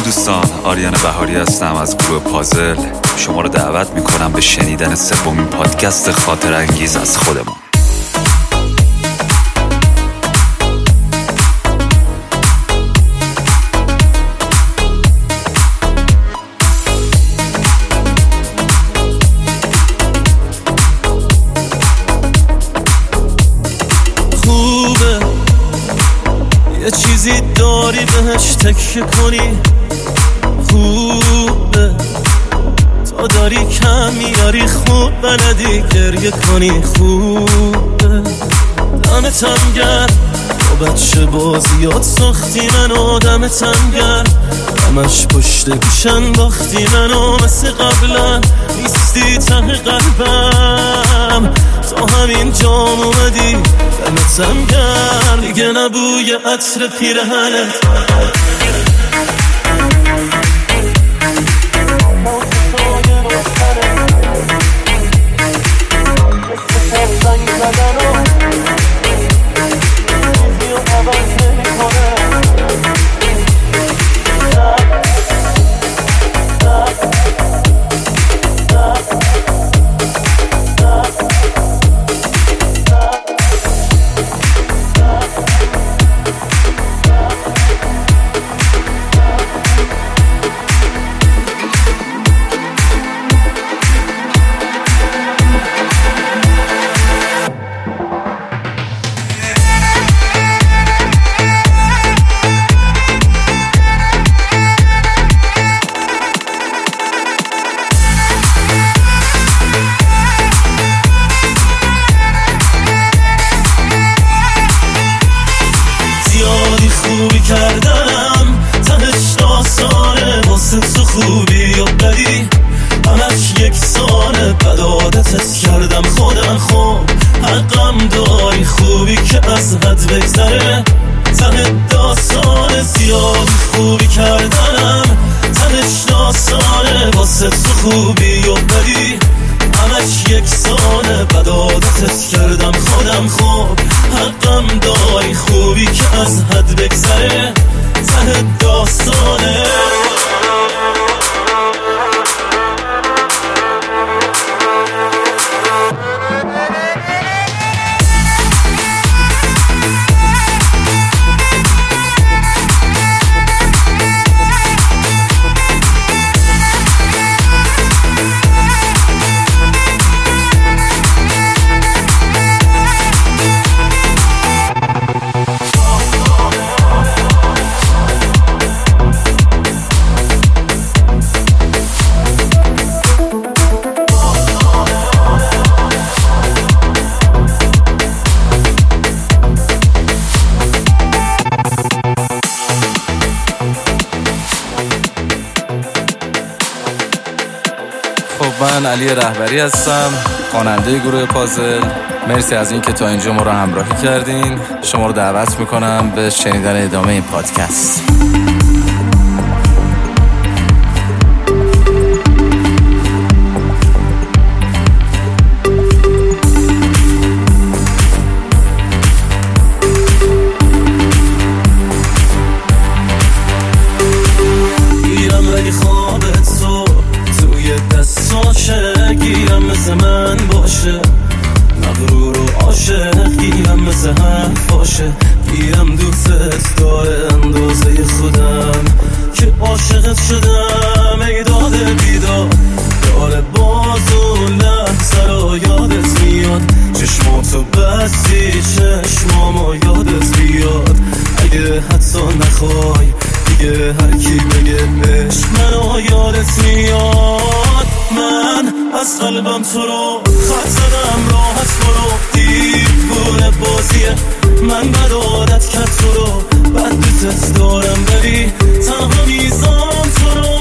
دوستان، آریان بهاری هستم از گروه پازل. شما رو دعوت میکنم به شنیدن سومین پادکست خاطر انگیز از خودمون. خوبه یه چیزی داری بهش تکیه کنی، خوبه تا داری کم میاری، خوب بلدی گریه کنی، خوبه دمتم گرم با بچه بازیات ساختی منو، دمتم گرم همش پشت گوشن باختی منو، مثل قبلا نیستی ته قلبم، تا همین جام اومدی دمتم گرم، دیگه نبوی عطر پیرهنت خوبی کردم، تهش داستانه واسه تو خوبی و بدی همش یکسانه، بد عادتت کردم خودم، خوب حقم داری خوبی که از حد بگذره، ته داستانه زیاد خوبی کردم، تهش داستانه واسه تو خوبی و بدی همش یکسانه، بد عادتت کردم خودم، خوب حقم داری خوبی که از حد بگذره، ته داستانه. من علی رهبری هستم، خواننده گروه پازل. مرسی از این که تا اینجا ما رو همراهی کردین. شما رو دعوت میکنم به شنیدن ادامه این پادکست. گیرم مثل من باشه، مغرور و عاشق گیرم مثل حرف باشه، گیرم دوست داره اندازه خودم که عاشقت شدم، ای داده بیدار داره باز و لحظه رو یادت میاد، چشماتو بستی چشمامو یادت بیاد، اگه حتی نخوای دیگه هر کی بگه عشق منو یادت میاد، من از قلبم تو رو خط زدم، راحت برو دیوونه بازیه، من بد عادت کرد تو رو، بد دوست دارم ولی تنها میزام تو رو.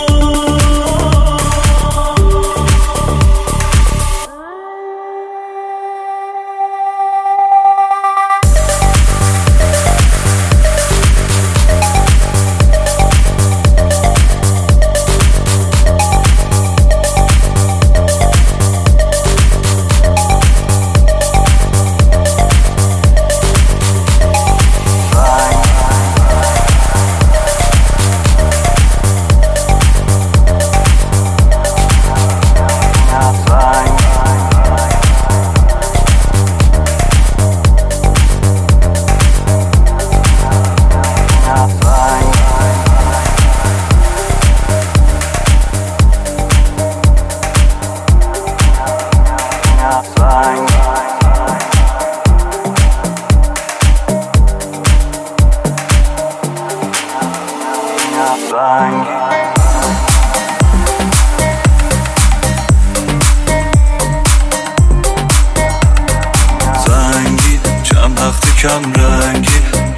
کم رنگی.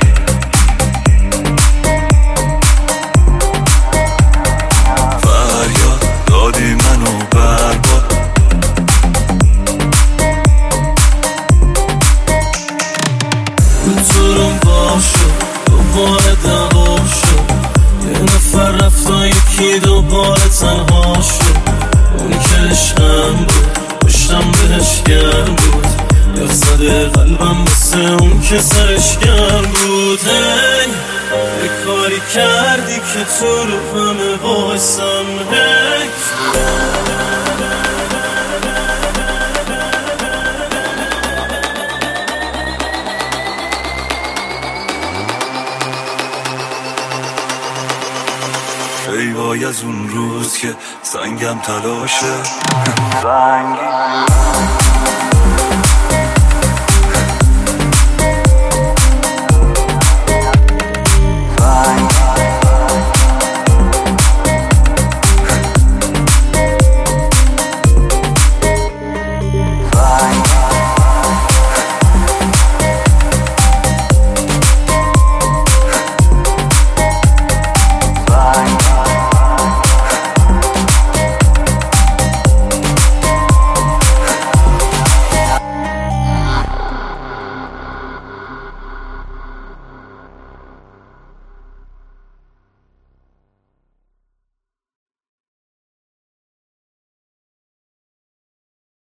فریاد دادی منو برباد. منظورم باشو دوباره دعوا شد، یه نفر رفت و یکی دوباره تنها شد. اونی که عشقم بود پشتم بهش گرم بود، یا زده قلبم مثل اون که سرش گرم بود. هی یه کاری کردی که تو رو همه بایستم. هی ای وای از اون روز که سنگم تلاشه.